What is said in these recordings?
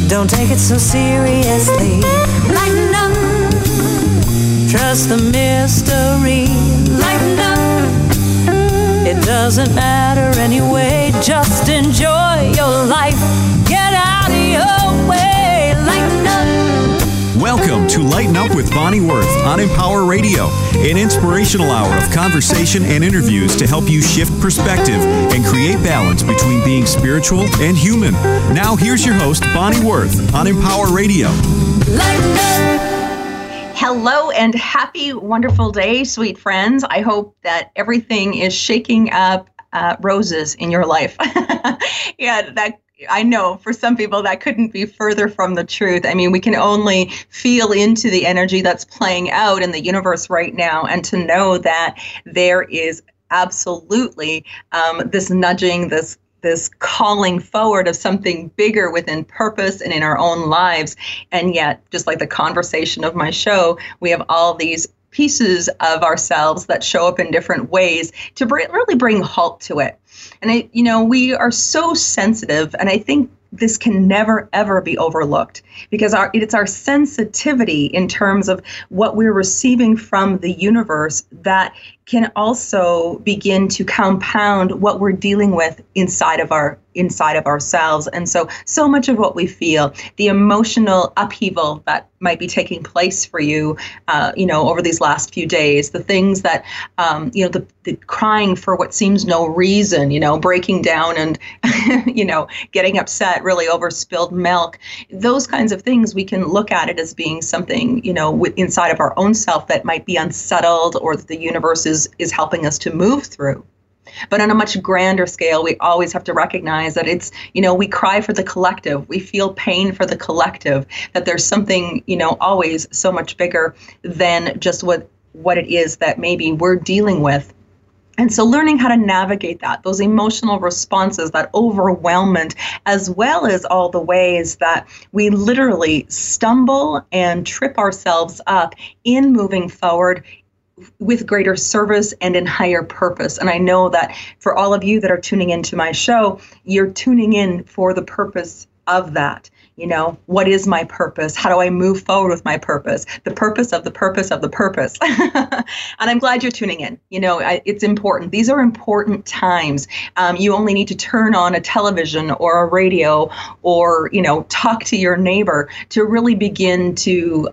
Don't take it so seriously. Lighten up. Trust the mystery. Lighten up. It doesn't matter anyway. Just enjoy your life. Get out of your way. Lighten up. Welcome to Lighten Up with Bonnie Worth on Empower Radio, an inspirational hour of conversation and interviews to help you shift perspective and create balance between being spiritual and human. Now here's your host, Bonnie Worth on Empower Radio. Lighten up. Hello and happy, wonderful day, sweet friends. I hope that everything is shaking up roses in your life. I know for some people that couldn't be further from the truth. I mean, we can only feel into the energy that's playing out in the universe right now, and to know that there is absolutely this nudging, this calling forward of something bigger within purpose and in our own lives. And yet, just like the conversation of my show, we have all these pieces of ourselves that show up in different ways to really bring halt to it. And we are so sensitive, and I think this can never, ever be overlooked, because it's our sensitivity in terms of what we're receiving from the universe that can also begin to compound what we're dealing with inside of ourselves. And so much of what we feel, the emotional upheaval that might be taking place for you, over these last few days, the things that, the crying for what seems no reason, breaking down and, getting upset really over spilled milk, those kinds of things, we can look at it as being something, inside of our own self that might be unsettled, or that the universe is helping us to move through. But on a much grander scale, we always have to recognize that it's, we cry for the collective. We feel pain for the collective, that there's something, always so much bigger than just what it is that maybe we're dealing with. And so learning how to navigate those emotional responses, that overwhelmment, as well as all the ways that we literally stumble and trip ourselves up in moving forward with greater service and in higher purpose. And I know that for all of you that are tuning into my show, you're tuning in for the purpose of that. What is my purpose? How do I move forward with my purpose? The purpose of the purpose of the purpose. And I'm glad you're tuning in. It's important. These are important times. You only need to turn on a television or a radio or, talk to your neighbor to really begin to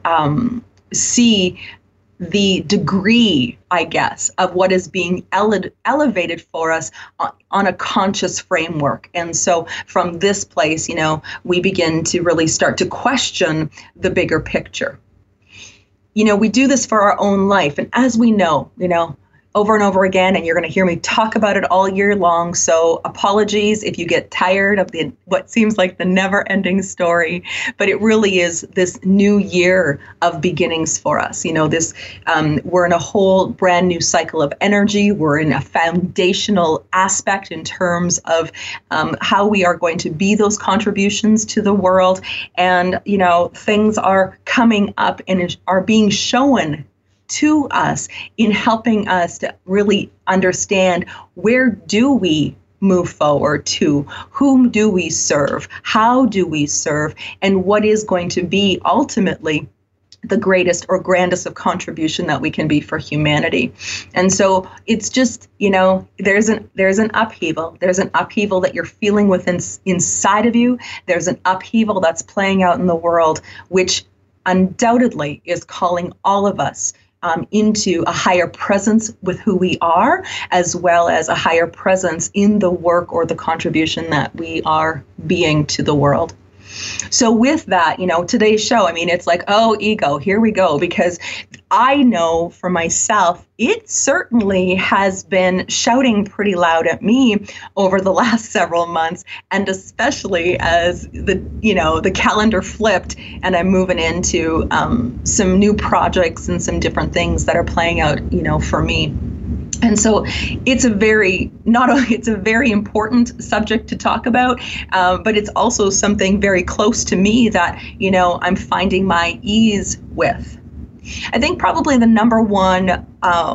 see the degree, I guess, of what is being elevated for us on a conscious framework. And so from this place, we begin to really start to question the bigger picture. We do this for our own life. And as we know, over and over again, and you're going to hear me talk about it all year long. So apologies if you get tired of what seems like the never-ending story, but it really is this new year of beginnings for us. We're in a whole brand new cycle of energy. We're in a foundational aspect in terms of how we are going to be those contributions to the world. And, things are coming up and are being shown to us in helping us to really understand, where do we move forward to? Whom do we serve? How do we serve? And what is going to be ultimately the greatest or grandest of contribution that we can be for humanity? And so it's just, there's an upheaval. There's an upheaval that you're feeling within inside of you. There's an upheaval that's playing out in the world, which undoubtedly is calling all of us into a higher presence with who we are, as well as a higher presence in the work or the contribution that we are being to the world. So with that, today's show, it's like, oh, ego, here we go, because I know for myself, it certainly has been shouting pretty loud at me over the last several months, and especially as the calendar flipped and I'm moving into some new projects and some different things that are playing out, for me. And so it's a very important subject to talk about, but it's also something very close to me that, I'm finding my ease with. I think probably the number one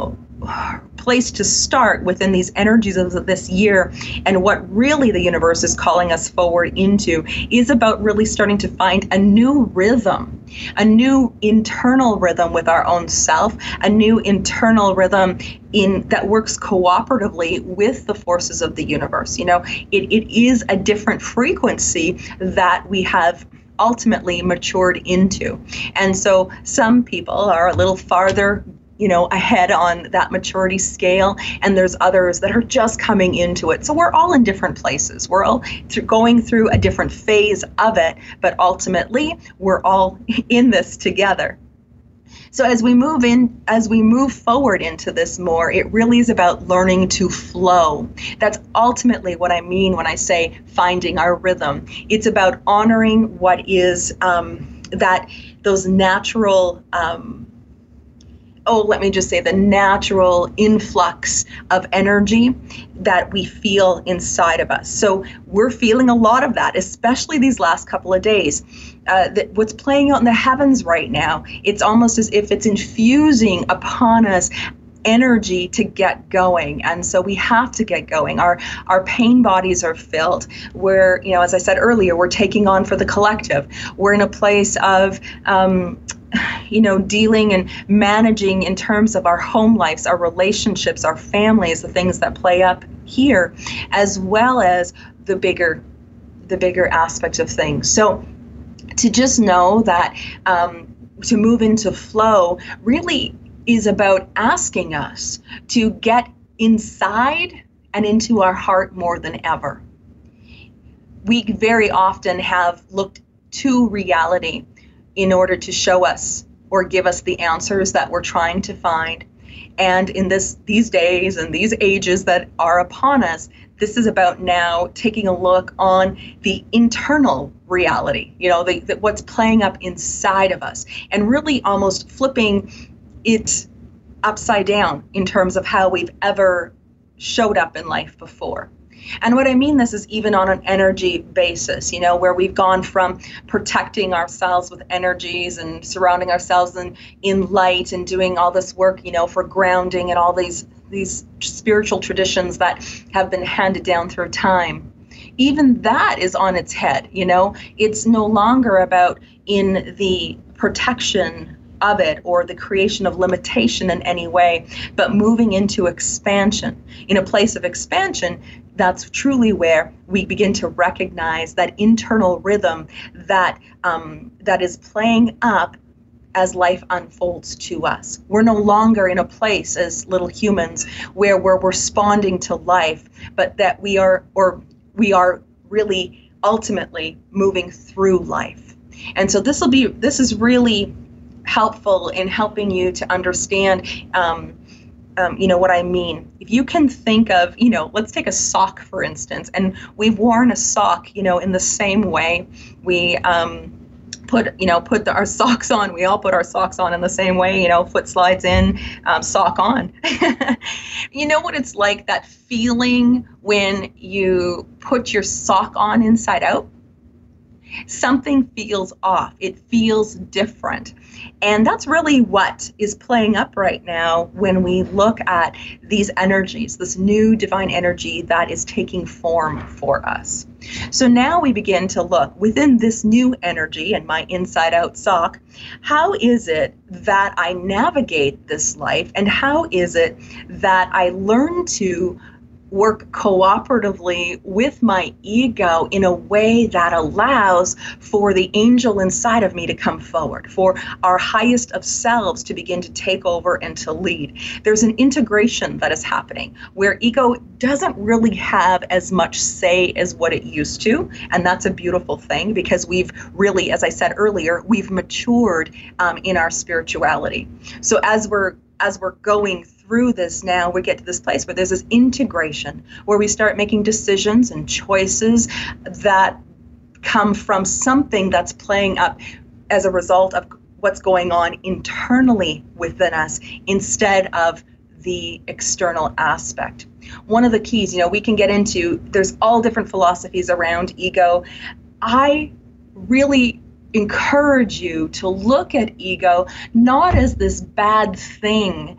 place to start within these energies of this year, and what really the universe is calling us forward into is about really starting to find a new rhythm, a new internal rhythm with our own self, a new internal rhythm that works cooperatively with the forces of the universe. It is a different frequency that we have ultimately matured into. And so some people are a little farther ahead on that maturity scale, and there's others that are just coming into it. So we're all in different places. We're all going through a different phase of it, but ultimately we're all in this together. So as we move forward into this more, it really is about learning to flow. That's ultimately what I mean when I say finding our rhythm. It's about honoring what is those natural let me just say the natural influx of energy that we feel inside of us. So we're feeling a lot of that, especially these last couple of days. What's playing out in the heavens right now, it's almost as if it's infusing upon us energy to get going. And so we have to get going. Our pain bodies are filled. We're, as I said earlier, we're taking on for the collective. We're in a place of dealing and managing in terms of our home lives, our relationships, our families, the things that play up here, as well as the bigger aspects of things. So to just know that to move into flow really is about asking us to get inside and into our heart more than ever. We very often have looked to reality in order to show us or give us the answers that we're trying to find. And in these days and these ages that are upon us, this is about now taking a look on the internal reality, what's playing up inside of us, and really almost flipping it upside down in terms of how we've ever showed up in life before. And what I mean this is even on an energy basis, where we've gone from protecting ourselves with energies and surrounding ourselves in light and doing all this work, for grounding and all these spiritual traditions that have been handed down through time. Even that is on its head, It's no longer about in the protection of it or the creation of limitation in any way, but moving into expansion. In a place of expansion, that's truly where we begin to recognize that internal rhythm that is playing up as life unfolds to us. We're no longer in a place as little humans where we're responding to life, but that we are really ultimately moving through life. And so this is really helpful in helping you to understand what I mean. If you can think of, let's take a sock, for instance, and we've worn a sock, in the same way we put our socks on. We all put our socks on in the same way, foot slides in, sock on. You know what it's like, that feeling when you put your sock on inside out? Something feels off. It feels different. And that's really what is playing up right now when we look at these energies, this new divine energy that is taking form for us. So now we begin to look within this new energy and my inside out sock. How is it that I navigate this life, and how is it that I learn to work cooperatively with my ego in a way that allows for the angel inside of me to come forward, for our highest of selves to begin to take over and to lead. There's an integration that is happening where ego doesn't really have as much say as what it used to, and that's a beautiful thing, because we've really, as I said earlier, we've matured in our spirituality. So as we're going through this now, we get to this place where there's this integration, where we start making decisions and choices that come from something that's playing up as a result of what's going on internally within us instead of the external aspect. One of the keys, we can get into, there's all different philosophies around ego. I really encourage you to look at ego not as this bad thing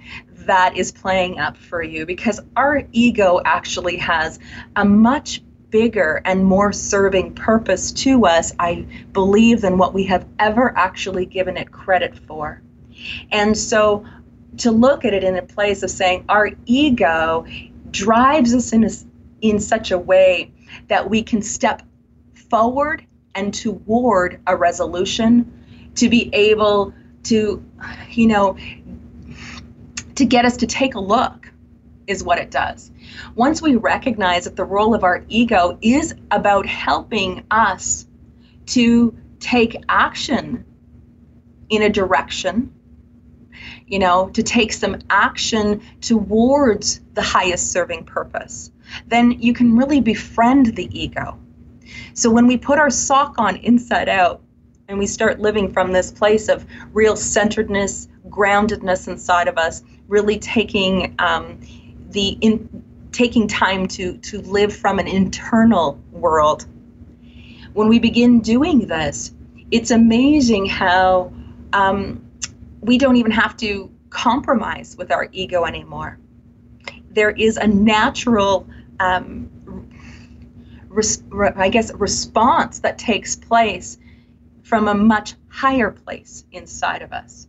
that is playing up for you, because our ego actually has a much bigger and more serving purpose to us, I believe, than what we have ever actually given it credit for. And so to look at it in a place of saying our ego drives us in such a way that we can step forward and toward a resolution, to be able to, to get us to take a look, is what it does. Once we recognize that the role of our ego is about helping us to take action in a direction, to take some action towards the highest serving purpose, then you can really befriend the ego. So when we put our sock on inside out and we start living from this place of real centeredness, groundedness inside of us, really taking taking time to live from an internal world. When we begin doing this, it's amazing how we don't even have to compromise with our ego anymore. There is a natural, response that takes place from a much higher place inside of us.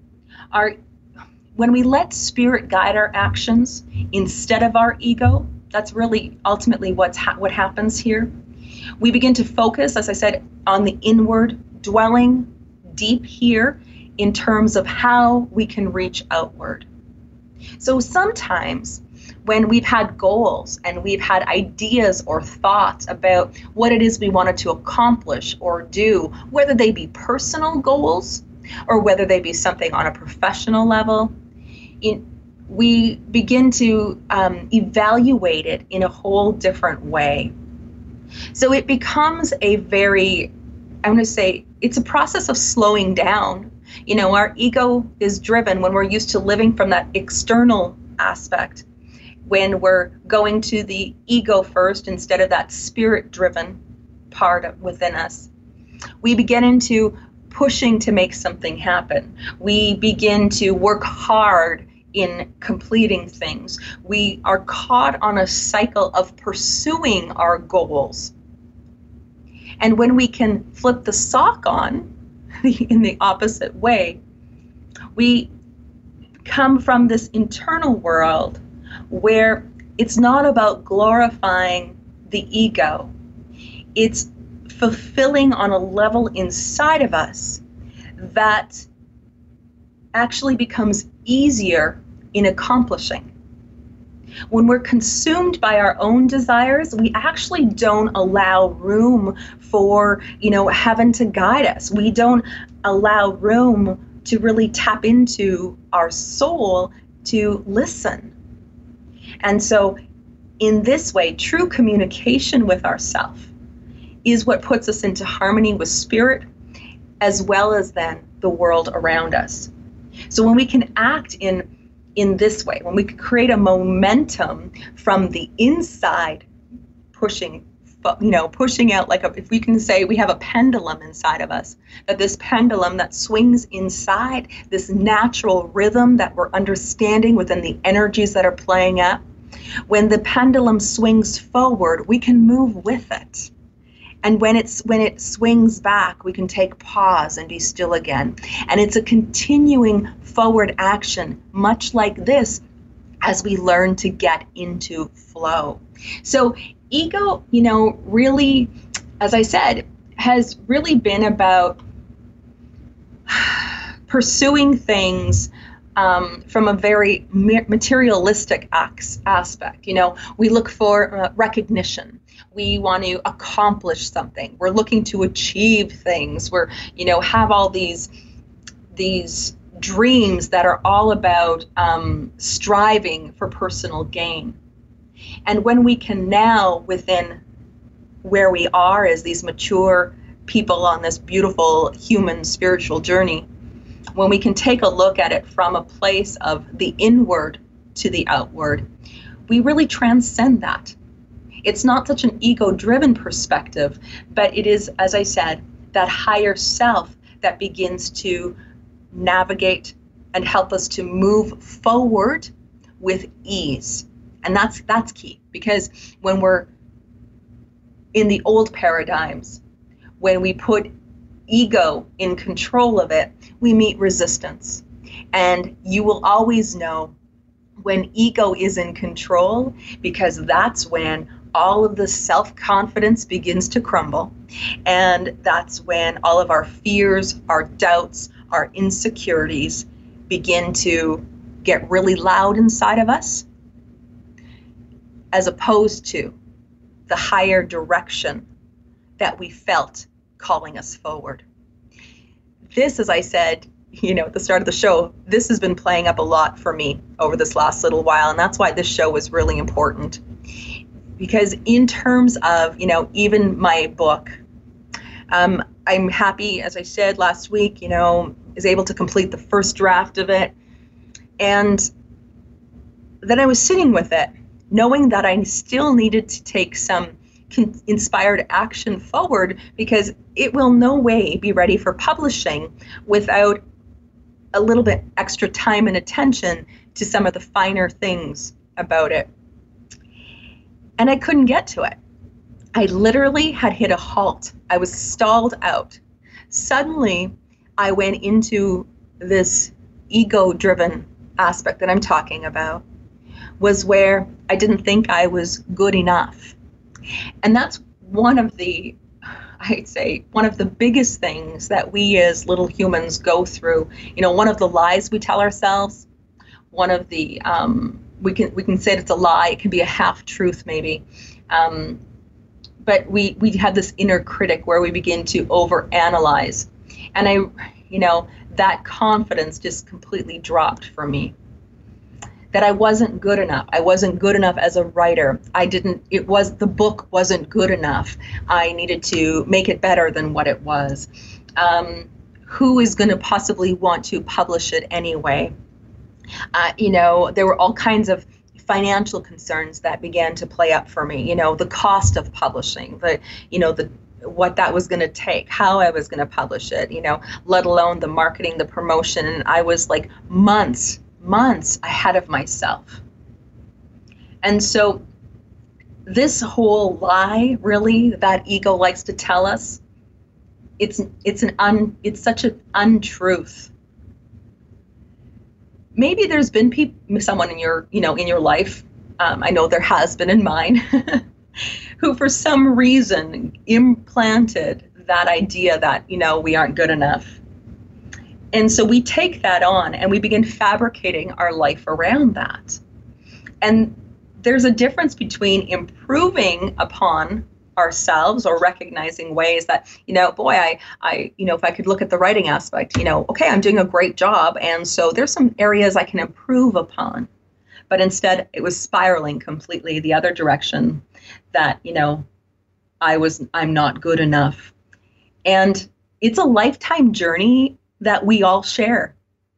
When we let spirit guide our actions instead of our ego, that's really ultimately what happens here. We begin to focus, as I said, on the inward, dwelling deep here in terms of how we can reach outward. So sometimes when we've had goals and we've had ideas or thoughts about what it is we wanted to accomplish or do, whether they be personal goals or whether they be something on a professional level, we begin to evaluate it in a whole different way. So it becomes it's a process of slowing down. Our ego is driven when we're used to living from that external aspect, when we're going to the ego first instead of that spirit-driven part within us. We begin into pushing to make something happen. We begin to work hard in completing things. We are caught on a cycle of pursuing our goals. And when we can flip the sock on in the opposite way, we come from this internal world where it's not about glorifying the ego. It's fulfilling on a level inside of us that actually becomes easier in accomplishing. When we're consumed by our own desires, we actually don't allow room for, heaven to guide us. We don't allow room to really tap into our soul to listen. And so in this way, true communication with ourselves is what puts us into harmony with spirit, as well as then the world around us. So when we can act in this way, when we can create a momentum from the inside, pushing out, if we can say we have a pendulum inside of us, that this pendulum that swings inside, this natural rhythm that we're understanding within the energies that are playing up, when the pendulum swings forward, we can move with it. And when it swings back, we can take pause and be still again. And it's a continuing forward action, much like this, as we learn to get into flow. So ego, really, as I said, has really been about pursuing things from a very materialistic aspect. We look for recognition. We want to accomplish something. We're looking to achieve things. We're, have all these dreams that are all about striving for personal gain. And when we can now, within where we are as these mature people on this beautiful human spiritual journey, when we can take a look at it from a place of the inward to the outward, we really transcend that. It's not such an ego-driven perspective, but it is, as I said, that higher self that begins to navigate and help us to move forward with ease. And that's key, because when we're in the old paradigms, when we put ego in control of it, we meet resistance. And you will always know when ego is in control, because that's when all of the self-confidence begins to crumble. And that's when all of our fears, our doubts, our insecurities begin to get really loud inside of us, as opposed to the higher direction that we felt calling us forward. This, as I said, at the start of the show, this has been playing up a lot for me over this last little while. And that's why this show was really important. Because in terms of, even my book, I'm happy, as I said last week, is able to complete the first draft of it. And then I was sitting with it, knowing that I still needed to take some inspired action forward, because it will no way be ready for publishing without a little bit extra time and attention to some of the finer things about it. And I couldn't get to it. I literally had hit a halt. I was stalled out. Suddenly, I went into this ego-driven aspect that I'm talking about, was where I didn't think I was good enough. And that's one of the biggest things that we as little humans go through. One of the lies we tell ourselves, one of the, we can say it's a lie, it can be a half-truth maybe. But we have this inner critic where we begin to overanalyze. And that confidence just completely dropped for me. That I wasn't good enough. I wasn't good enough as a writer. The book wasn't good enough. I needed to make it better than what it was. Who is going to possibly want to publish it anyway? There were all kinds of financial concerns that began to play up for me. The cost of publishing, what that was going to take, how I was going to publish it, let alone the marketing, the promotion. And I was like months ahead of myself. And so this whole lie, really, that ego likes to tell us, it's such an untruth. Maybe there's been someone in your life, I know there has been in mine, who for some reason implanted that idea that, we aren't good enough. And so we take that on and we begin fabricating our life around that. And there's a difference between improving upon ourselves or recognizing ways that, if I could look at the writing aspect, okay, I'm doing a great job. And so there's some areas I can improve upon. But instead, it was spiraling completely the other direction, that, I'm not good enough. And it's a lifetime journey that we all share.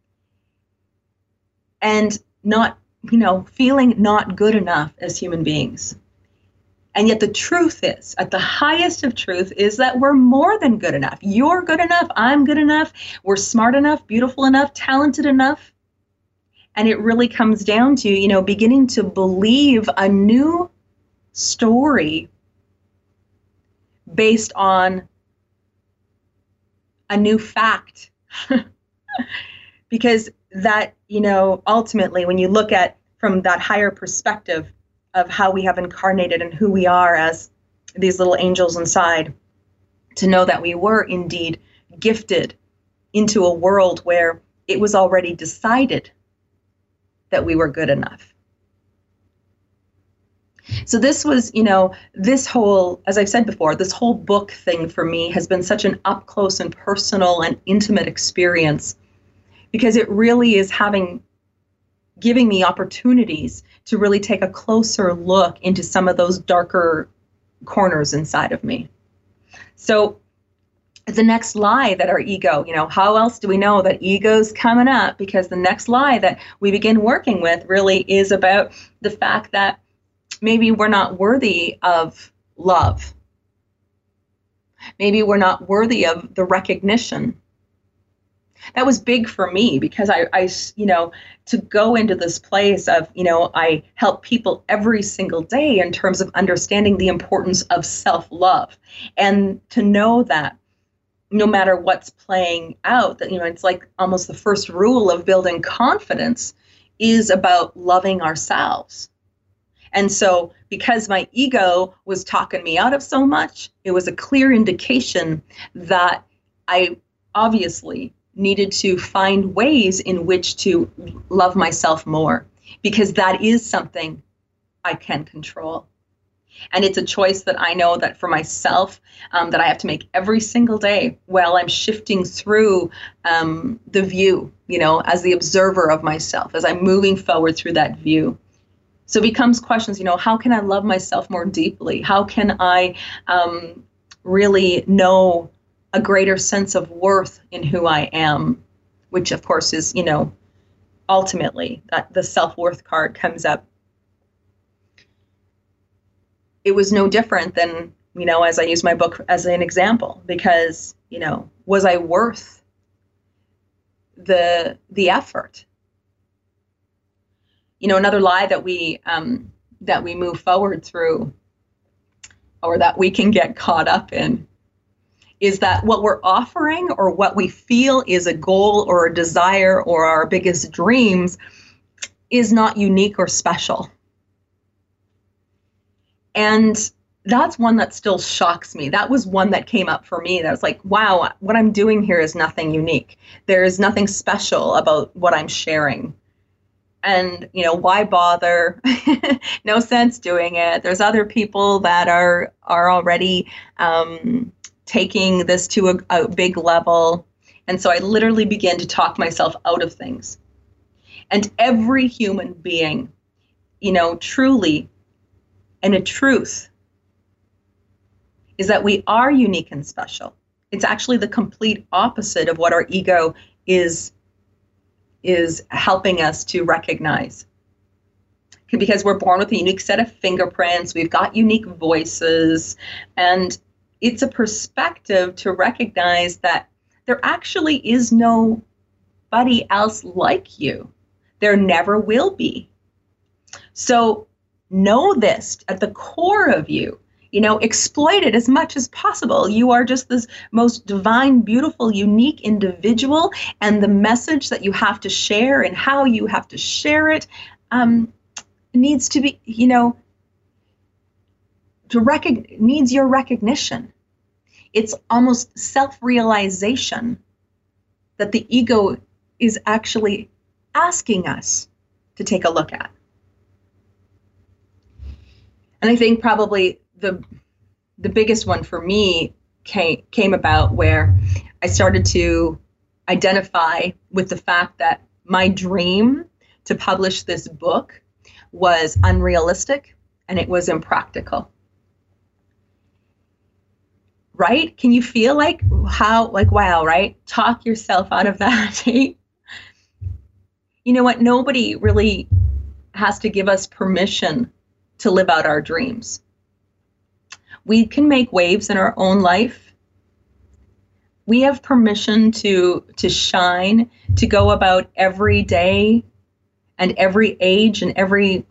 And not, feeling not good enough as human beings. And yet the truth is, at the highest of truth, is that we're more than good enough. You're good enough. I'm good enough. We're smart enough, beautiful enough, talented enough. And it really comes down to, beginning to believe a new story based on a new fact. Because that, ultimately, when you look at from that higher perspective of how we have incarnated and who we are as these little angels inside, to know that we were indeed gifted into a world where it was already decided that we were good enough. So this was, this whole, as I've said before, this whole book thing for me has been such an up close and personal and intimate experience, because it really is giving me opportunities to really take a closer look into some of those darker corners inside of me. So the next lie that our ego, how else do we know that ego's coming up? Because the next lie that we begin working with really is about the fact that maybe we're not worthy of love. Maybe we're not worthy of the recognition. that was big for me, because I to go into this place of, I help people every single day in terms of understanding the importance of self-love, and to know that no matter what's playing out, that, it's like almost the first rule of building confidence is about loving ourselves. And so because my ego was talking me out of so much, it was a clear indication that I obviously needed to find ways in which to love myself more, because that is something I can control. And it's a choice that I know that for myself, that I have to make every single day while I'm shifting through the view, as the observer of myself, as I'm moving forward through that view. So it becomes questions, how can I love myself more deeply? How can I really know a greater sense of worth in who I am, which of course is, ultimately that the self-worth card comes up. It was no different than, as I use my book as an example, because, was I worth the effort? Another lie that we move forward through, or that we can get caught up in, is that what we're offering or what we feel is a goal or a desire or our biggest dreams is not unique or special. And that's one that still shocks me. That was one that came up for me. That was like, wow, what I'm doing here is nothing unique. There is nothing special about what I'm sharing. And, why bother? No sense doing it. There's other people that are already taking this to a big level. And so I literally began to talk myself out of things. And every human being, truly, and a truth is that we are unique and special. It's actually the complete opposite of what our ego is helping us to recognize. Because we're born with a unique set of fingerprints, we've got unique voices, and it's a perspective to recognize that there actually is nobody else like you. There never will be. So know this at the core of you, exploit it as much as possible. You are just this most divine, beautiful, unique individual, and the message that you have to share and how you have to share it needs to be, needs your recognition. It's almost self-realization that the ego is actually asking us to take a look at. And I think probably the biggest one for me came about where I started to identify with the fact that my dream to publish this book was unrealistic and it was impractical. Right? Can you feel wow, right? Talk yourself out of that. You know what? Nobody really has to give us permission to live out our dreams. We can make waves in our own life. We have permission to shine, to go about every day and every age and every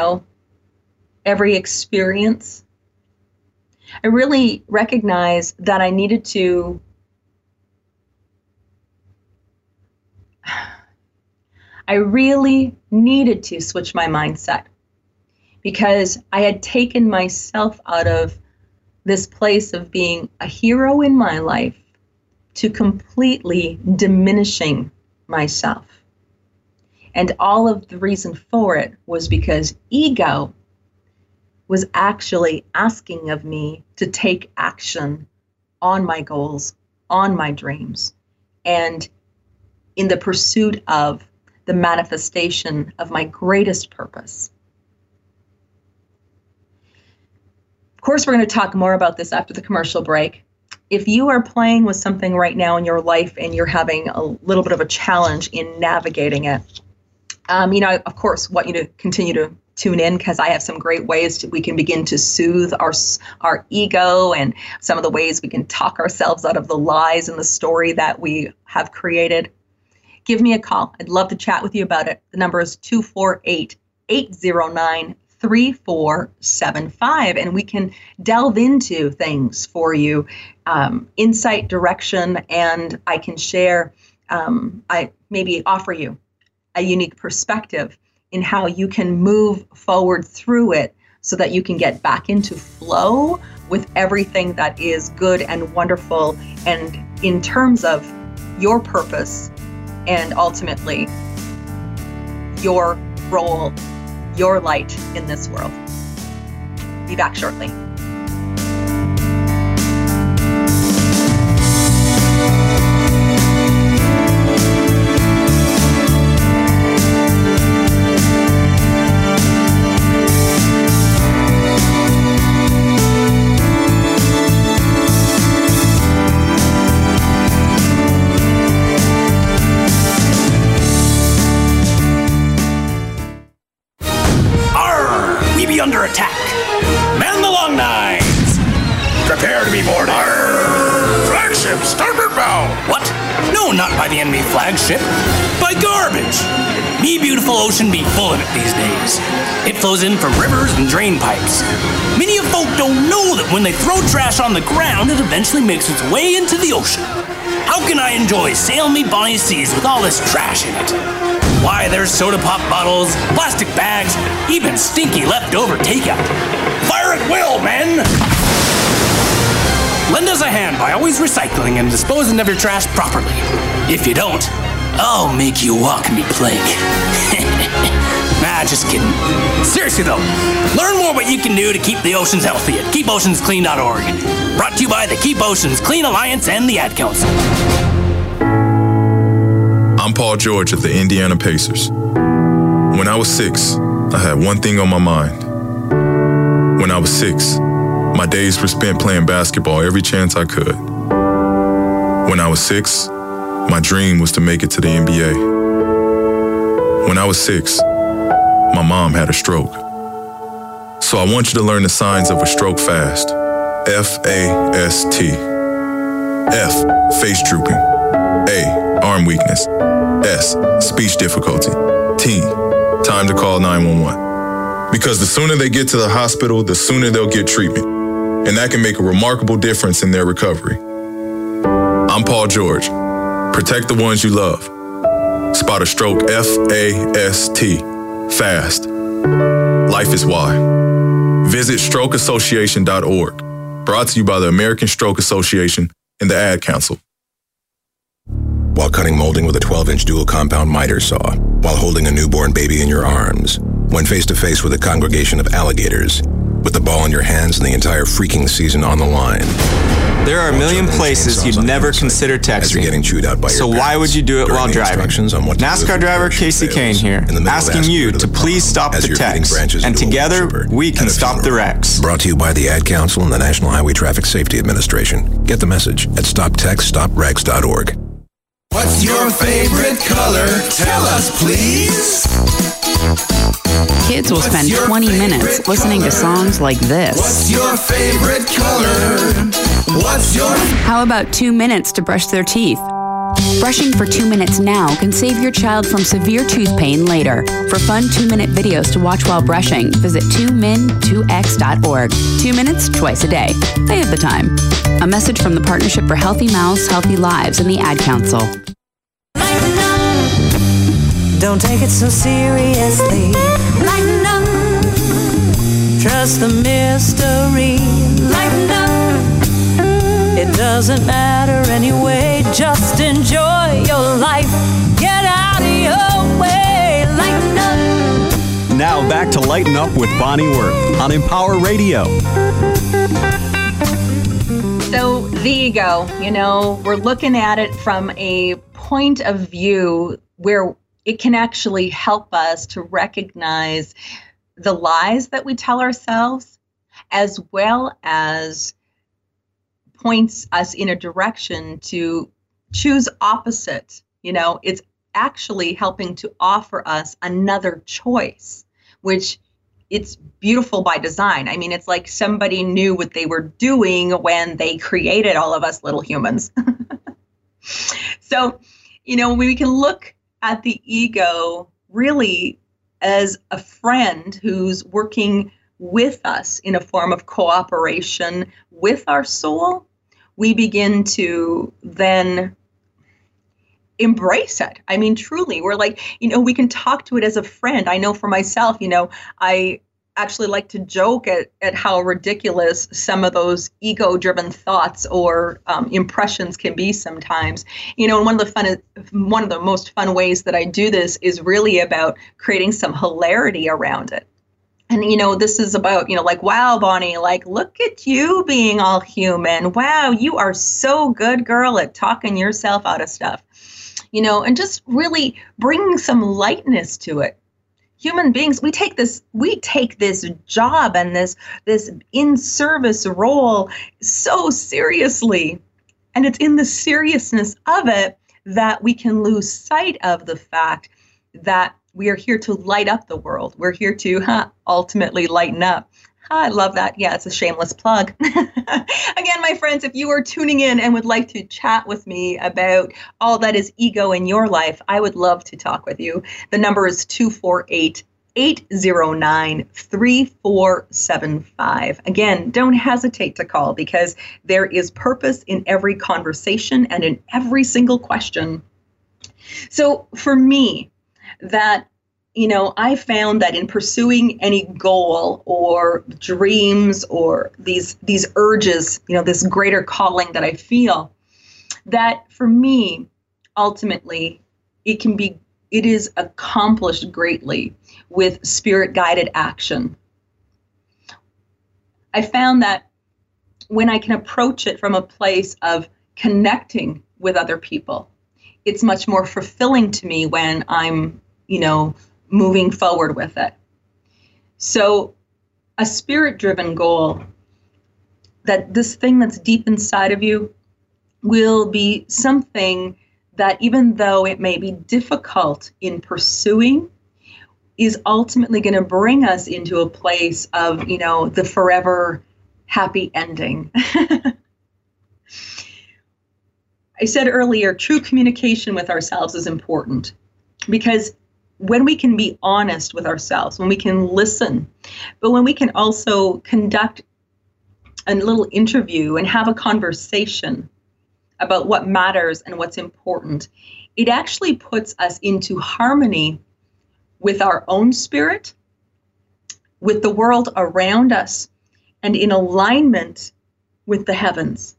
experience. I really recognized that I needed to switch my mindset, because I had taken myself out of this place of being a hero in my life to completely diminishing myself. And all of the reason for it was because ego was actually asking of me to take action on my goals, on my dreams, and in the pursuit of the manifestation of my greatest purpose. Of course, we're going to talk more about this after the commercial break. If you are playing with something right now in your life and you're having a little bit of a challenge in navigating it, of course, want you to continue to tune in, because I have some great ways we can begin to soothe our ego, and some of the ways we can talk ourselves out of the lies and the story that we have created. give me a call. I'd love to chat with you about it. The number is 248-809-3475, and we can delve into things for you, insight, direction, and I can share, I maybe offer you a unique perspective in how you can move forward through it so that you can get back into flow with everything that is good and wonderful, and in terms of your purpose and ultimately your role, your light in this world. Be back shortly. Under attack. Man the long knives. Prepare to be boarded. Flagship, starboard bow. What? No, not by the enemy flagship. By garbage. Me beautiful ocean be full of it these days. It flows in from rivers and drain pipes. Many of folk don't know that when they throw trash on the ground, it eventually makes its way into the ocean. How can I enjoy sail me bonny seas with all this trash in it? Why, there's soda pop bottles, plastic bags, even stinky leftover takeout. Fire at will, men! Lend us a hand by always recycling and disposing of your trash properly. If you don't, I'll make you walk me plank. Nah, just kidding. Seriously though, learn more what you can do to keep the oceans healthy at keepoceansclean.org. Brought to you by the Keep Oceans Clean Alliance and the Ad Council. I'm Paul George of the Indiana Pacers. When I was 6, I had one thing on my mind. When I was 6, my days were spent playing basketball every chance I could. When I was 6, my dream was to make it to the NBA. When I was 6, my mom had a stroke. So I want you to learn the signs of a stroke fast. F-A-S-T. F, face drooping. A, arm weakness. S, speech difficulty. T, time to call 911. Because the sooner they get to the hospital, the sooner they'll get treatment. And that can make a remarkable difference in their recovery. I'm Paul George. Protect the ones you love. Spot a stroke, F-A-S-T. Fast. Life is why. Visit strokeassociation.org. Brought to you by the American Stroke Association and the Ad Council. While cutting molding with a 12-inch dual compound miter saw, while holding a newborn baby in your arms, when face-to-face with a congregation of alligators, with the ball in your hands and the entire freaking season on the line. There are a million places you'd never consider texting, so why would you do it while driving? NASCAR driver Casey Kane here, asking you to please stop the text, and together we can stop the wrecks. Brought to you by the Ad Council and the National Highway Traffic Safety Administration. Get the message at stoptextstopwrecks.org. What's your favorite color? Tell us, please. Kids will spend 20 minutes listening to songs like this. What's your favorite color? How about 2 minutes to brush their teeth? Brushing for 2 minutes now can save your child from severe tooth pain later. For fun 2-minute videos to watch while brushing, visit 2min2x.org. 2 minutes twice a day. They have the time. A message from the Partnership for Healthy Mouths, Healthy Lives and the Ad Council. Don't take it so seriously. Lighten up. Trust the mystery. Lighten up. It doesn't matter anyway. Just enjoy your life. Get out of your way. Lighten up. Now back to Lighten Up with Bonnie Worth on Empower Radio. So there you go. You know, we're looking at it from a point of view where it can actually help us to recognize the lies that we tell ourselves, as well as points us in a direction to choose opposite. You know, it's actually helping to offer us another choice, which it's beautiful by design. I mean, it's like somebody knew what they were doing when they created all of us little humans. So, you know, we can look at the ego really as a friend who's working with us in a form of cooperation with our soul, we begin to then embrace it. I mean, truly, we're like, we can talk to it as a friend. I know for myself, I actually like to joke at how ridiculous some of those ego-driven thoughts or impressions can be sometimes. And one of the most fun ways that I do this is really about creating some hilarity around it. And, this is about, like, wow, Bonnie, like, look at you being all human. Wow, you are so good, girl, at talking yourself out of stuff, and just really bringing some lightness to it. Human beings, we take this job and this in-service role so seriously. And it's in the seriousness of it that we can lose sight of the fact that we are here to light up the world. We're here to ultimately lighten up. I love that. Yeah, it's a shameless plug. Again, my friends, if you are tuning in and would like to chat with me about all that is ego in your life, I would love to talk with you. The number is 248-809-3475. Again, don't hesitate to call because there is purpose in every conversation and in every single question. So for me, I found that in pursuing any goal or dreams or these urges, this greater calling that I feel, that for me, ultimately, it is accomplished greatly with spirit-guided action. I found that when I can approach it from a place of connecting with other people, it's much more fulfilling to me when I'm, moving forward with it. So a spirit-driven goal, that this thing that's deep inside of you will be something that, even though it may be difficult in pursuing, is ultimately going to bring us into a place of, the forever happy ending. I said earlier, true communication with ourselves is important because when we can be honest with ourselves, when we can listen, but when we can also conduct a little interview and have a conversation about what matters and what's important, it actually puts us into harmony with our own spirit, with the world around us, and in alignment with the heavens.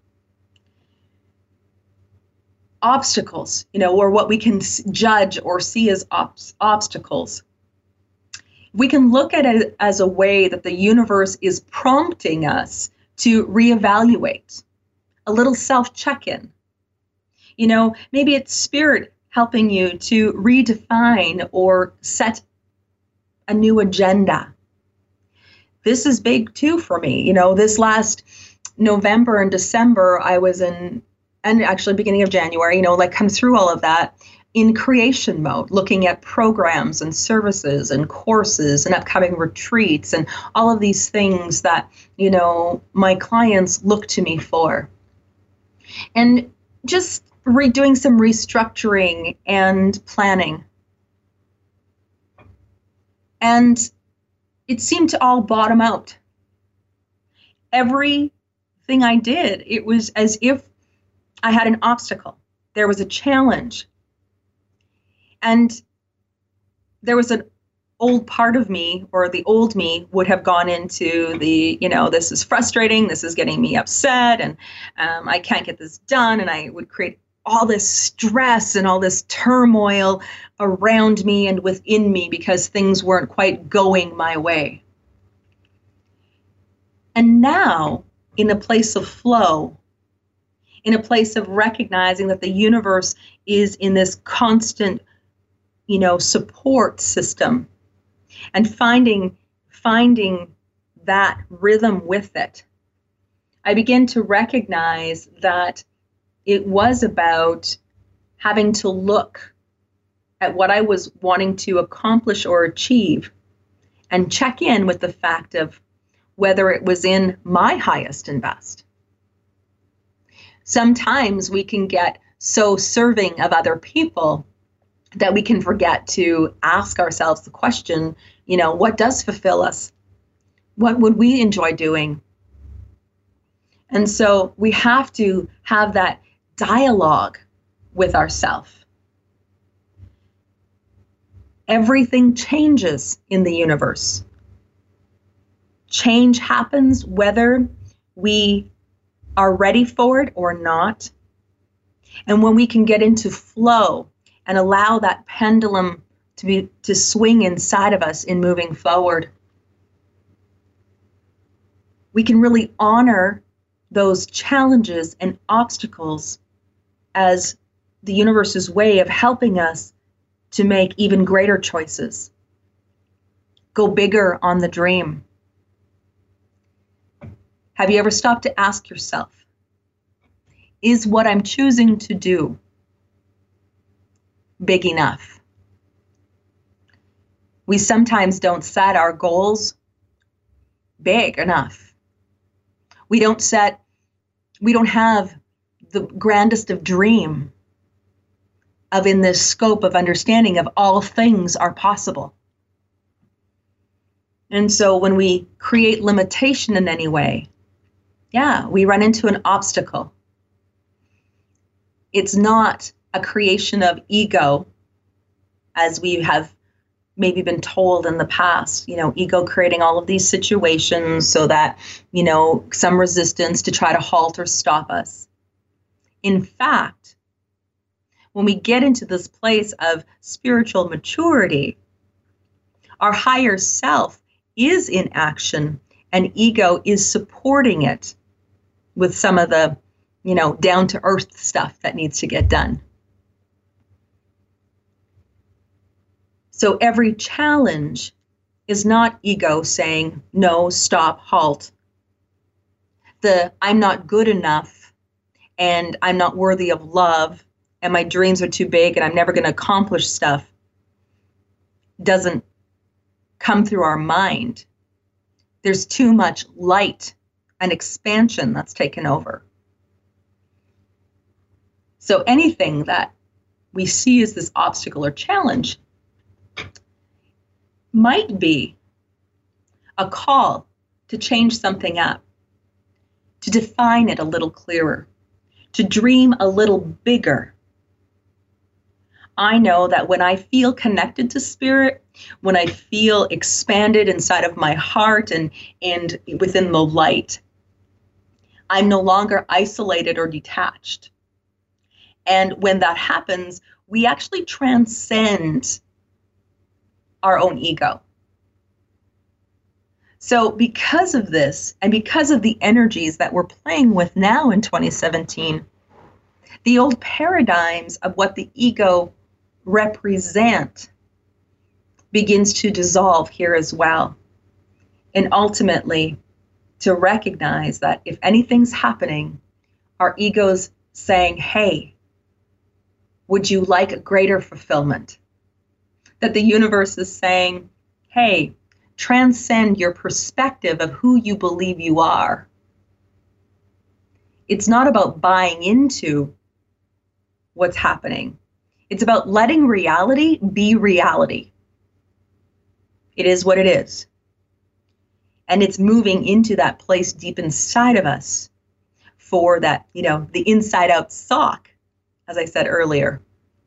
Obstacles, or what we can judge or see as obstacles. We can look at it as a way that the universe is prompting us to reevaluate, a little self-check-in. Maybe it's spirit helping you to redefine or set a new agenda. This is big too for me. This last November and December, I was in, and actually beginning of January, come through all of that in creation mode, looking at programs and services and courses and upcoming retreats and all of these things that, my clients look to me for. And just doing some restructuring and planning. And it seemed to all bottom out. Everything I did, it was as if I had an obstacle. There was a challenge. And there was an old part of me, or the old me would have gone into the, this is frustrating, this is getting me upset, and I can't get this done. And I would create all this stress and all this turmoil around me and within me because things weren't quite going my way. And now, in a place of flow, in a place of recognizing that the universe is in this constant, support system, and finding that rhythm with it, I begin to recognize that it was about having to look at what I was wanting to accomplish or achieve and check in with the fact of whether it was in my highest and best. Sometimes we can get so serving of other people that we can forget to ask ourselves the question, what does fulfill us? What would we enjoy doing? And so we have to have that dialogue with ourselves. Everything changes in the universe. Change happens whether we are ready for it or not. And when we can get into flow and allow that pendulum to swing inside of us in moving forward, we can really honor those challenges and obstacles as the universe's way of helping us to make even greater choices. Go bigger on the dream. Have you ever stopped to ask yourself, is what I'm choosing to do big enough? We sometimes don't set our goals big enough. We don't have the grandest of dream of in this scope of understanding of all things are possible. And so when we create limitation in any way, we run into an obstacle. It's not a creation of ego, as we have maybe been told in the past, ego creating all of these situations so that, some resistance to try to halt or stop us. In fact, when we get into this place of spiritual maturity, our higher self is in action and ego is supporting it with some of the, down to earth stuff that needs to get done. So every challenge is not ego saying, no, stop, halt. I'm not good enough and I'm not worthy of love and my dreams are too big and I'm never going to accomplish stuff doesn't come through our mind. There's too much light and expansion that's taken over. So anything that we see as this obstacle or challenge might be a call to change something up, to define it a little clearer, to dream a little bigger. I know that when I feel connected to spirit, when I feel expanded inside of my heart and within the light, I'm no longer isolated or detached. And when that happens, we actually transcend our own ego. So because of this, and because of the energies that we're playing with now in 2017, the old paradigms of what the ego represent begins to dissolve here as well. And ultimately, to recognize that if anything's happening, our ego's saying, hey, would you like a greater fulfillment? That the universe is saying, hey, transcend your perspective of who you believe you are. It's not about buying into what's happening. It's about letting reality be reality. It is what it is. And it's moving into that place deep inside of us for that, the inside out sock, as I said earlier,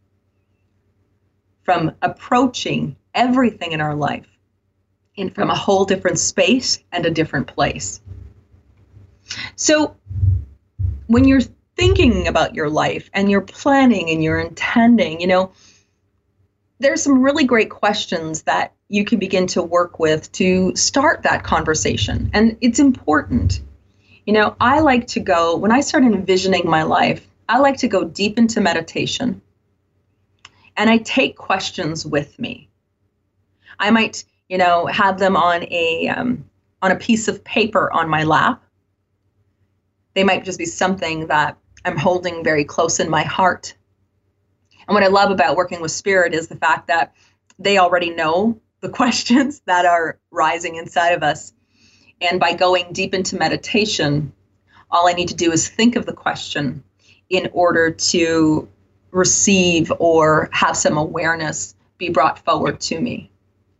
from approaching everything in our life and from a whole different space and a different place. So when you're thinking about your life and you're planning and you're intending, there's some really great questions that you can begin to work with to start that conversation. And it's important. I like to go, when I start envisioning my life, I like to go deep into meditation. And I take questions with me. I might, have them on a piece of paper on my lap. They might just be something that I'm holding very close in my heart. And what I love about working with spirit is the fact that they already know the questions that are rising inside of us. And by going deep into meditation, all I need to do is think of the question in order to receive or have some awareness be brought forward to me.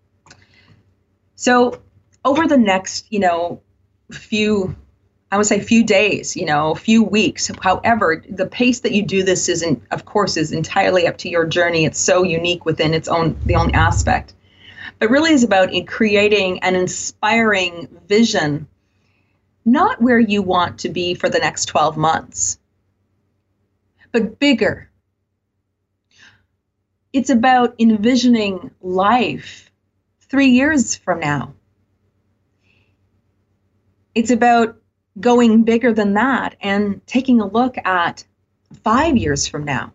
So over the next, few days, few weeks, however, the pace that you do this is entirely up to your journey. It's so unique within the own aspect, but really is about creating an inspiring vision, not where you want to be for the next 12 months, but bigger. It's about envisioning life 3 years from now. It's about going bigger than that and taking a look at 5 years from now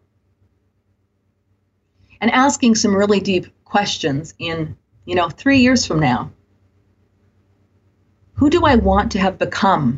and asking some really deep questions in, 3 years from now. Who do I want to have become?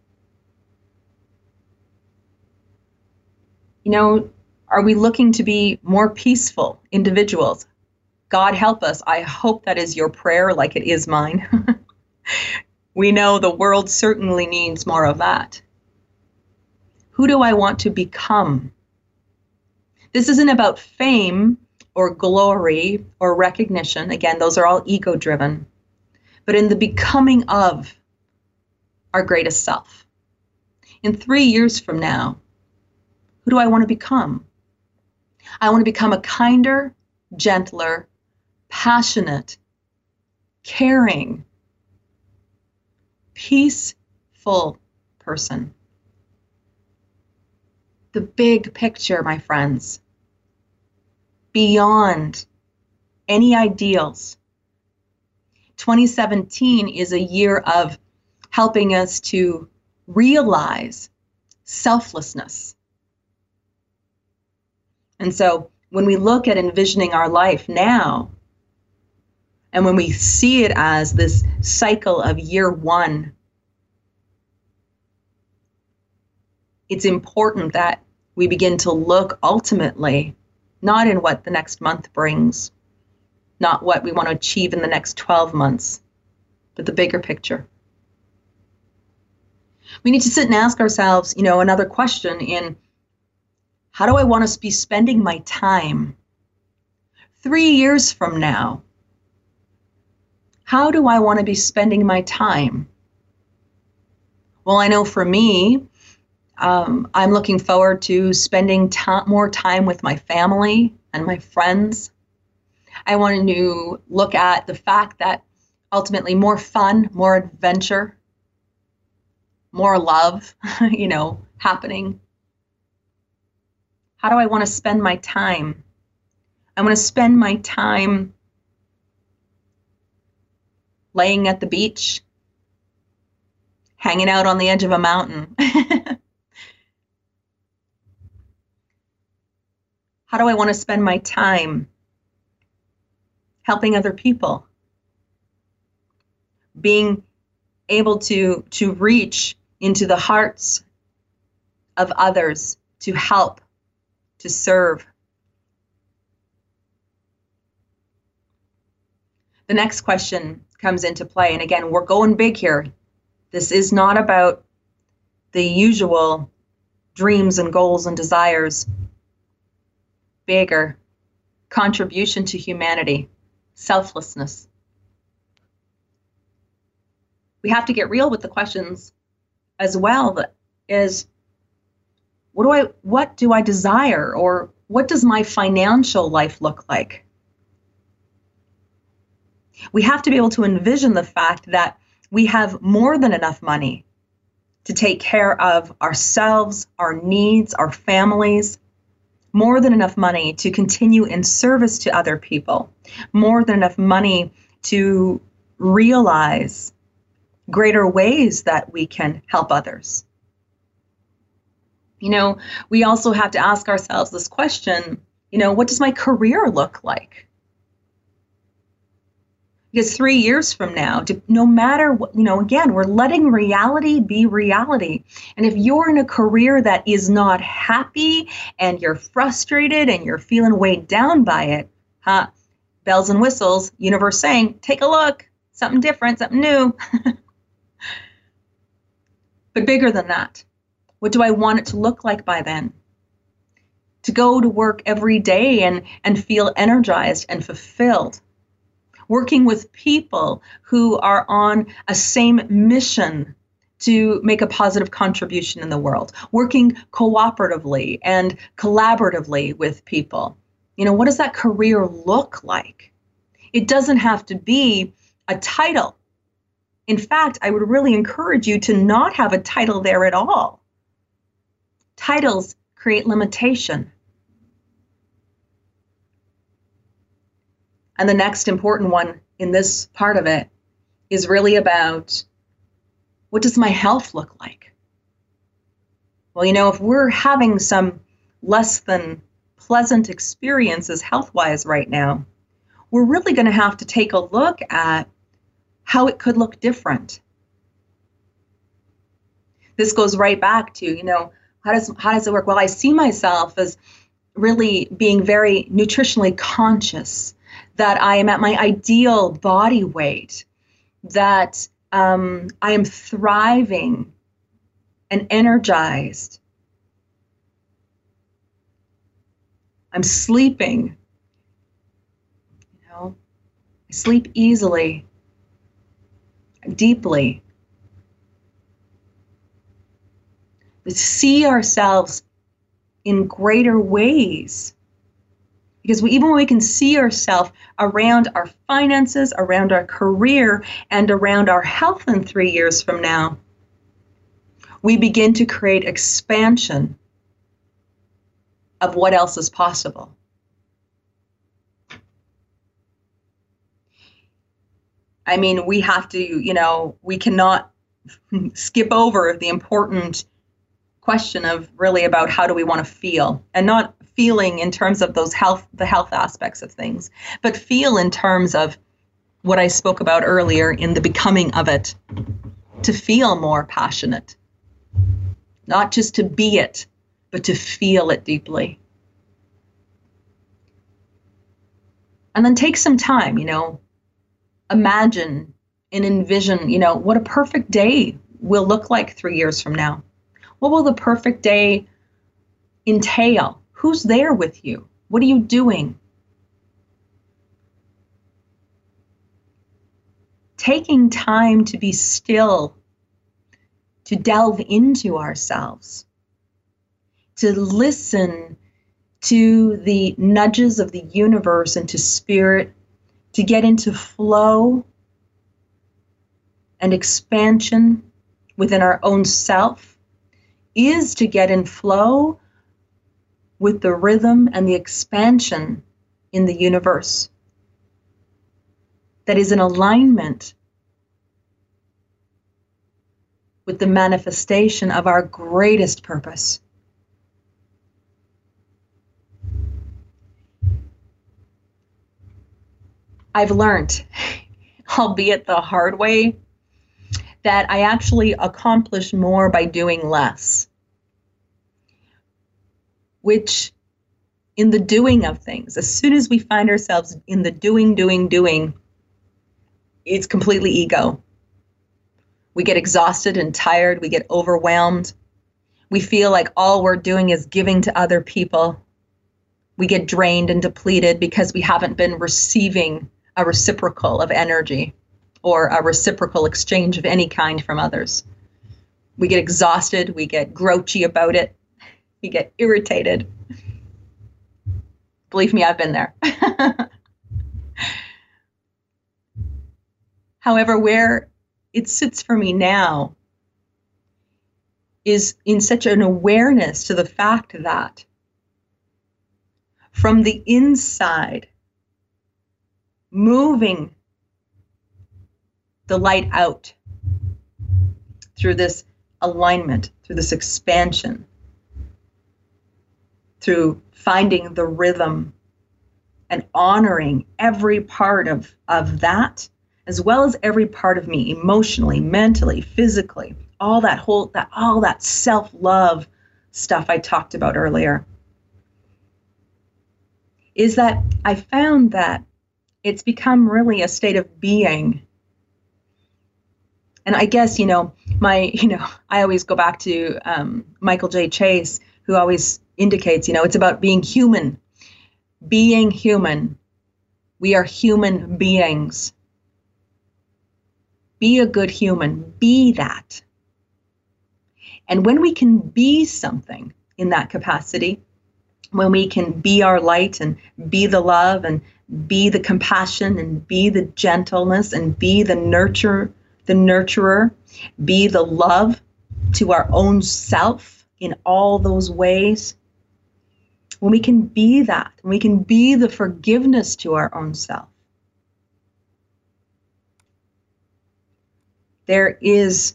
Are we looking to be more peaceful individuals? God help us. I hope that is your prayer, like it is mine. We know the world certainly needs more of that. Who do I want to become? This isn't about fame or glory or recognition. Again, those are all ego-driven. But in the becoming of our greatest self. In 3 years from now, who do I want to become? I want to become a kinder, gentler, passionate, caring, peaceful person. The big picture, my friends, beyond any ideals. 2017 is a year of helping us to realize selflessness. And so when we look at envisioning our life now, and when we see it as this cycle of year one, it's important that we begin to look ultimately, not in what the next month brings, not what we want to achieve in the next 12 months, but the bigger picture. We need to sit and ask ourselves, another question in, how do I want to be spending my time 3 years from now? How do I want to be spending my time? Well, I know for me, I'm looking forward to spending more time with my family and my friends. I want to look at the fact that ultimately more fun, more adventure, more love, happening. How do I want to spend my time? I want to spend my time laying at the beach, hanging out on the edge of a mountain. How do I want to spend my time helping other people? Being able to reach into the hearts of others, to help, to serve. The next question comes into play. And again, we're going big here. This is not about the usual dreams and goals and desires. Bigger. Contribution to humanity. Selflessness. We have to get real with the questions as well. That is, what do I desire, or what does my financial life look like? We have to be able to envision the fact that we have more than enough money to take care of ourselves, our needs, our families, more than enough money to continue in service to other people, more than enough money to realize greater ways that we can help others. We also have to ask ourselves this question, what does my career look like? Because 3 years from now, no matter what, again, we're letting reality be reality. And if you're in a career that is not happy and you're frustrated and you're feeling weighed down by it, bells and whistles, universe saying, take a look, something different, something new. But bigger than that, what do I want it to look like by then? to go to work every day and feel energized and fulfilled. Working with people who are on a same mission to make a positive contribution in the world. Working cooperatively and collaboratively with people. What does that career look like? It doesn't have to be a title. In fact, I would really encourage you to not have a title there at all. Titles create limitation. And the next important one in this part of it is really about, what does my health look like? Well, if we're having some less than pleasant experiences health-wise right now, we're really going to have to take a look at how it could look different. This goes right back to, how does it work? Well, I see myself as really being very nutritionally conscious, that I am at my ideal body weight, that I am thriving and energized. I'm sleeping. I sleep easily, deeply. To see ourselves in greater ways. Because even when we can see ourselves around our finances, around our career, and around our health in 3 years from now, we begin to create expansion of what else is possible. We have to, we cannot skip over the important question of really about how do we want to feel, and not feeling in terms of the health aspects of things, but feel in terms of what I spoke about earlier in the becoming of it, to feel more passionate, not just to be it, but to feel it deeply. And then take some time, imagine and envision, what a perfect day will look like 3 years from now. What will the perfect day entail? Who's there with you? What are you doing? Taking time to be still, to delve into ourselves, to listen to the nudges of the universe and to spirit, to get into flow and expansion within our own self, is to get in flow with the rhythm and the expansion in the universe that is in alignment with the manifestation of our greatest purpose. I've learned, albeit the hard way, that I actually accomplish more by doing less. Which, in the doing of things, as soon as we find ourselves in the doing, it's completely ego. We get exhausted and tired. We get overwhelmed. We feel like all we're doing is giving to other people. We get drained and depleted because we haven't been receiving a reciprocal of energy or a reciprocal exchange of any kind from others. We get exhausted. We get grouchy about it. We get irritated. Believe me, I've been there. However, where it sits for me now is in such an awareness to the fact that from the inside, moving the light out through this alignment, through this expansion, through finding the rhythm and honoring every part of that, as well as every part of me, emotionally, mentally, physically, all that self-love stuff I talked about earlier, is that I found that it's become really a state of being. And I guess, I always go back to Michael J. Chase, who always indicates, it's about being human. Being human. We are human beings. Be a good human. Be that. And when we can be something in that capacity, when we can be our light and be the love and be the compassion and be the gentleness and be the nurturer, be the love to our own self in all those ways, when we can be that, when we can be the forgiveness to our own self, there is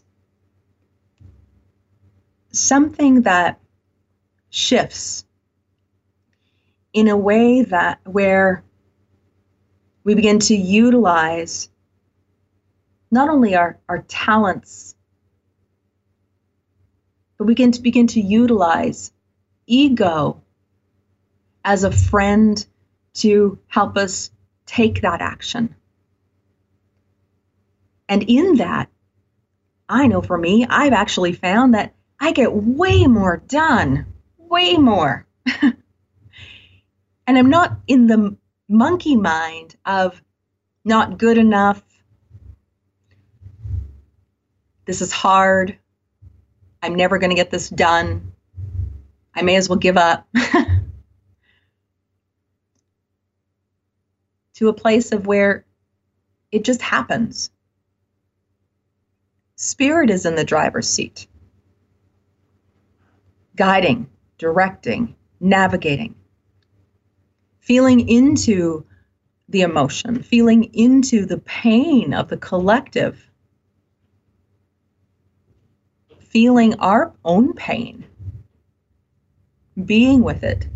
something that shifts in a way that where we begin to utilize not only our talents, but we begin to utilize ego as a friend to help us take that action. And in that, I know for me, I've actually found that I get way more done, way more. And I'm not in the monkey mind of not good enough. This is hard. I'm never going to get this done. I may as well give up. To a place of where it just happens. Spirit is in the driver's seat. Guiding, directing, navigating. Feeling into the emotion, feeling into the pain of the collective, feeling our own pain, being with it,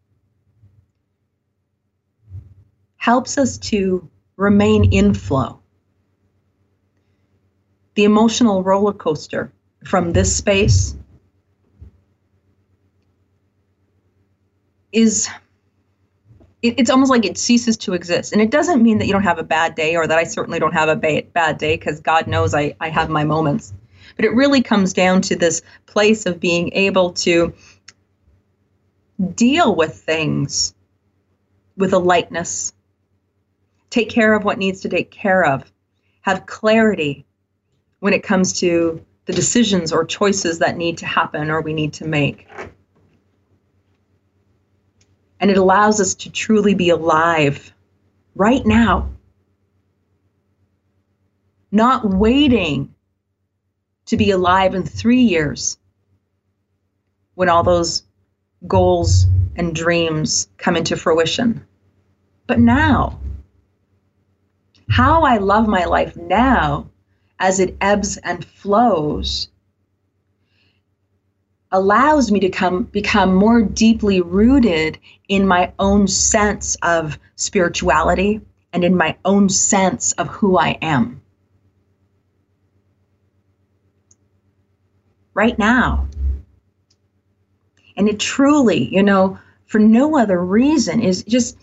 helps us to remain in flow. The emotional roller coaster from this space it's almost like it ceases to exist. And it doesn't mean that you don't have a bad day, or that I certainly don't have a bad day, because God knows I have my moments. But it really comes down to this place of being able to deal with things with a lightness, take care of what needs to take care of, have clarity when it comes to the decisions or choices that need to happen or we need to make. And it allows us to truly be alive right now. Not waiting to be alive in 3 years when all those goals and dreams come into fruition. But now, how I love my life now as it ebbs and flows allows me to become more deeply rooted in my own sense of spirituality and in my own sense of who I am. Right now. And it truly, for no other reason, is just,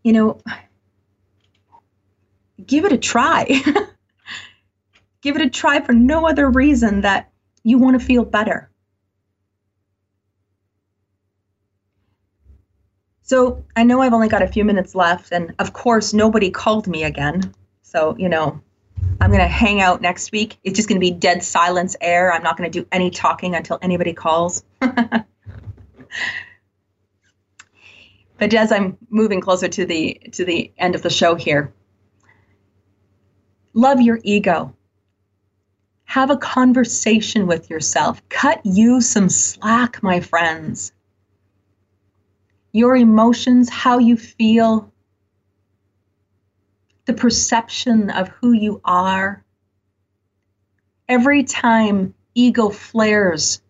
give it a try. Give it a try for no other reason that you want to feel better. So I know I've only got a few minutes left, and of course, nobody called me again. So, I'm going to hang out next week. It's just going to be dead silence air. I'm not going to do any talking until anybody calls. But as I'm moving closer to the end of the show here, love your ego. Have a conversation with yourself. Cut you some slack, my friends. Your emotions, how you feel, the perception of who you are. Every time ego flares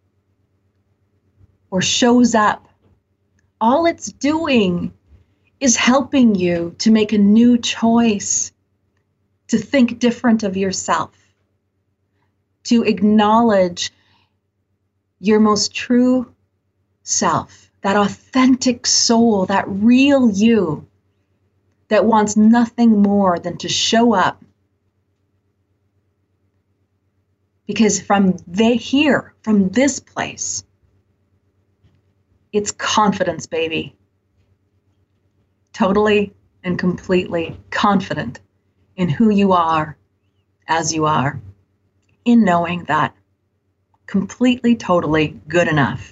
or shows up, all it's doing is helping you to make a new choice, to think different of yourself, to acknowledge your most true self. That authentic soul, that real you that wants nothing more than to show up. Because from this place, It's confidence, baby. Totally and completely confident in who you are as you are, in knowing that completely, totally good enough.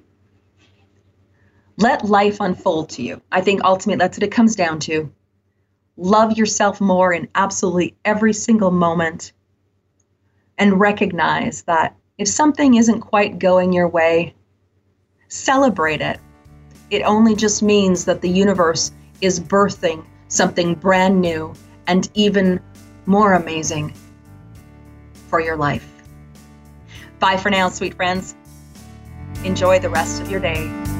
Let life unfold to you. I think ultimately that's what it comes down to. Love yourself more in absolutely every single moment, and recognize that if something isn't quite going your way, celebrate it. It only just means that the universe is birthing something brand new and even more amazing for your life. Bye for now, sweet friends. Enjoy the rest of your day.